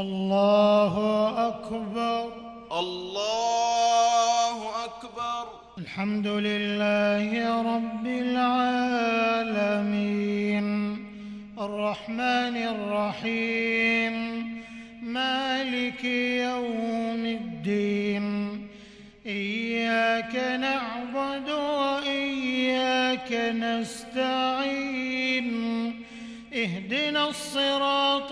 الله أكبر. الله أكبر. الحمد لله رب العالمين الرحمن الرحيم مالك يوم الدين إياك نعبد وإياك نستعين اهدنا الصراط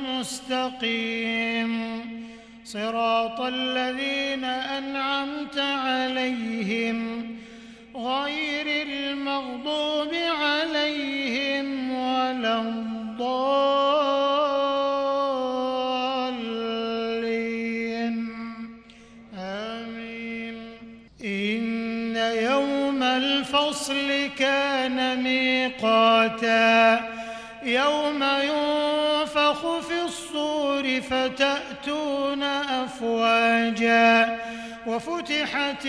المستقيم صراط الذين أنعمت عليهم غير المغضوب عليهم ولا الضالين آمين. إن يوم الفصل كان ميقاتا يوم ينفخ في الصور فتأتون أفواجا وفتحت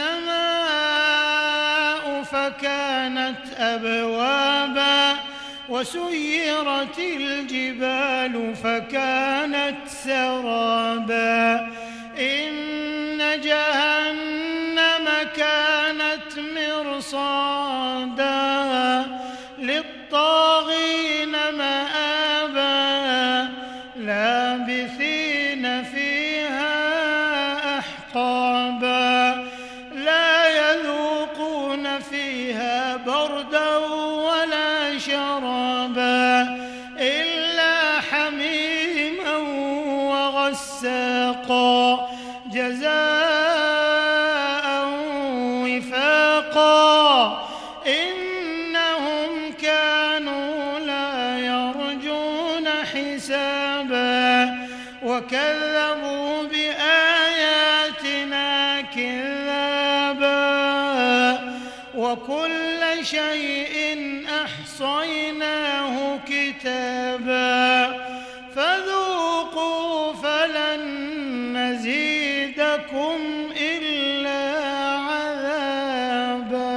السماء فكانت أبوابا وسيرت الجبال فكانت سرابا إن جهنم كانت مرصادا للطاغين مآبا لابثين فيها أحقابا لا يذوقون فيها بردا ولا شرابا إلا حميما وغساقا جزاء وفاقا إنهم كانوا لا يرجون حسابا وكذبوا بآياتنا كذابا وكل شيء أحصيناه كتابا فذوقوا فلن نزيدكم إلا عذابا.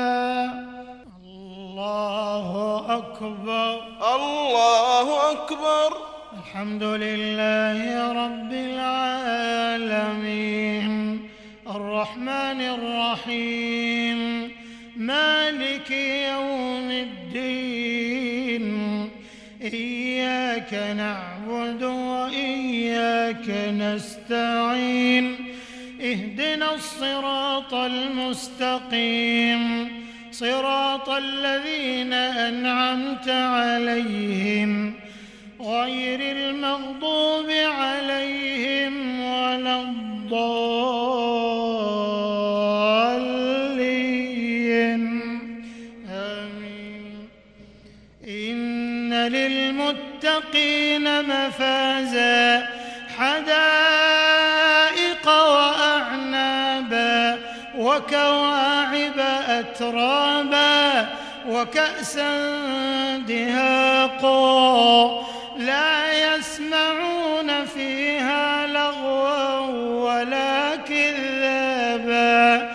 الله أكبر. الله أكبر. الحمد لله رب العالمين الرحمن الرحيم مالك يوم الدين إياك نعبد وإياك نستعين اهدنا الصراط المستقيم صراط الذين أنعمت عليهم غير المغضوب عليهم ولا الضالين آمين. إن للمتقين مفازا حدائق وأعنابا وكواعب أترابا وكأسا دهاقا لا يسمعون فيها لغوا ولا كذابا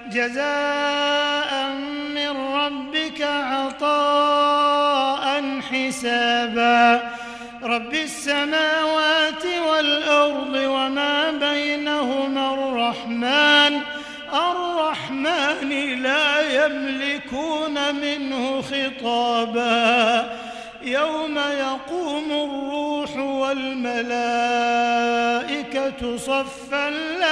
جزاء من ربك عطاء حسابا رب السماوات والأرض وما بينهما الرحمن لا يملكون منه خطابا يوم يقوم الروح والملائكة صفا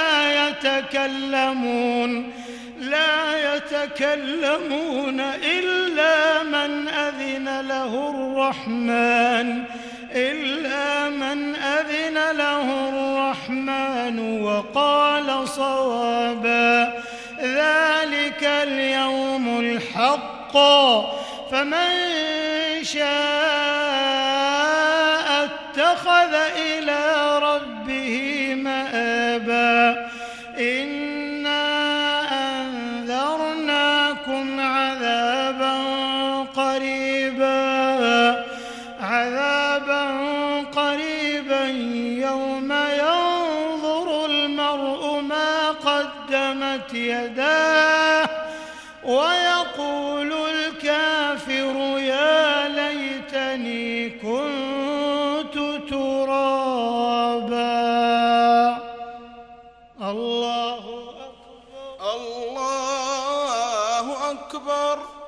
لا يتكلمون إلا من أذن له الرحمن وقال صوابا ذلك اليوم الحق فمن شاء اتخذ إلى ربه مآبا إنا أنذرناكم عذابا قريبا يوم ينظر المرء ما قدمت يداه ويقول الكافر يا ليتني كنت ترابا الله أكبر.